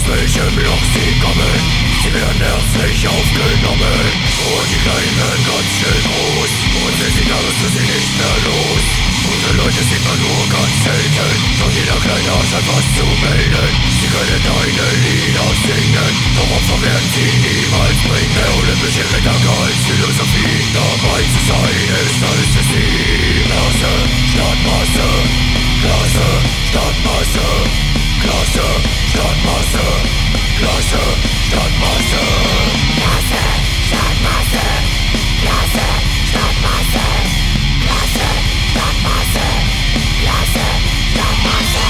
welchem Loch sie kommen. Sie werden herzlich aufgenommen und die Kleinen werden ganz schnell groß. Und wenn sie da ist, sind sie nicht mehr los. Gute Leute sieht man nur ganz selten, doch jeder kleine Arsch hat was zu melden. Sie können deine Lieder singen, doch Opfer werden sie niemals bringen. Der olympische Gedanke als Philosophie, dabei zu sein ist alles für sie. Klasse, statt Masse, Klasse, statt Masse, Klasse, statt Masse, Klasse, statt Masse, Klasse, statt Masse, Klasse, statt Masse, Klasse, statt Masse, Klasse, statt Masse.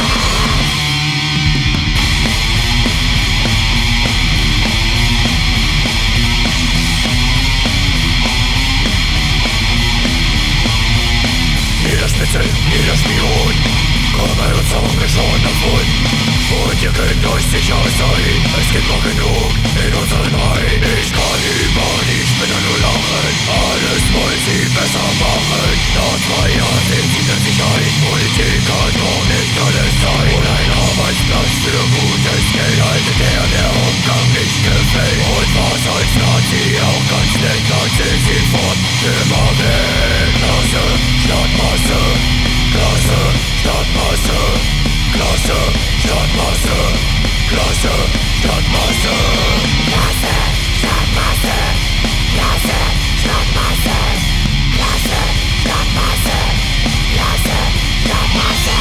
Jeder Spitzel, jeder Spion, komme uns schon davon. Und ihr könnt euch sicher sein, es gibt noch genug in unseren Reihen. Ich kann über die Spinner nur lachen, alles wollen sie besser machen. Nach 2 Jahren sind sie in Sicherheit, Politik kann doch nicht alles sein. Und ein Arbeitsplatz für gutes Geld haltet der Umgang nicht gefällt. Und was als Nazi auch ganz nett, dann sind sie fort, immer weg. Klasse, statt Masse, Klasse, statt Masse, Klasse, statt Masse, Klasse, statt Masse, Klasse, statt Masse, Klasse, statt Masse, Klasse, statt Masse, Klasse, statt Masse.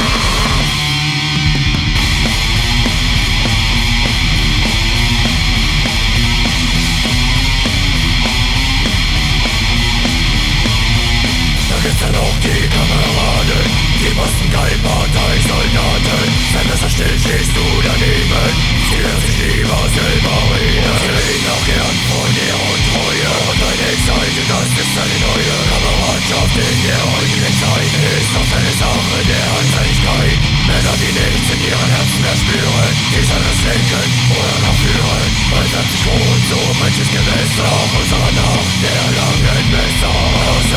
Da gibt's dann auch die Kameraden, die Massengeil-Partei-Soldaten. Sei besser still, stehst du daneben, sie hören sich lieber selber reden. Sie reden auch gern von Ehre und Treue, und ein Excited, das ist eine neue Kameradschaft in der heutigen Zeit. Ist doch eine Sache der Einseitigkeit. Männer, die nichts in ihren Herzen mehr spüren, die anderes lenken oder gar führen. Man sagt sich schon so manches Gewässer, auch unserer Nacht der langen Messer.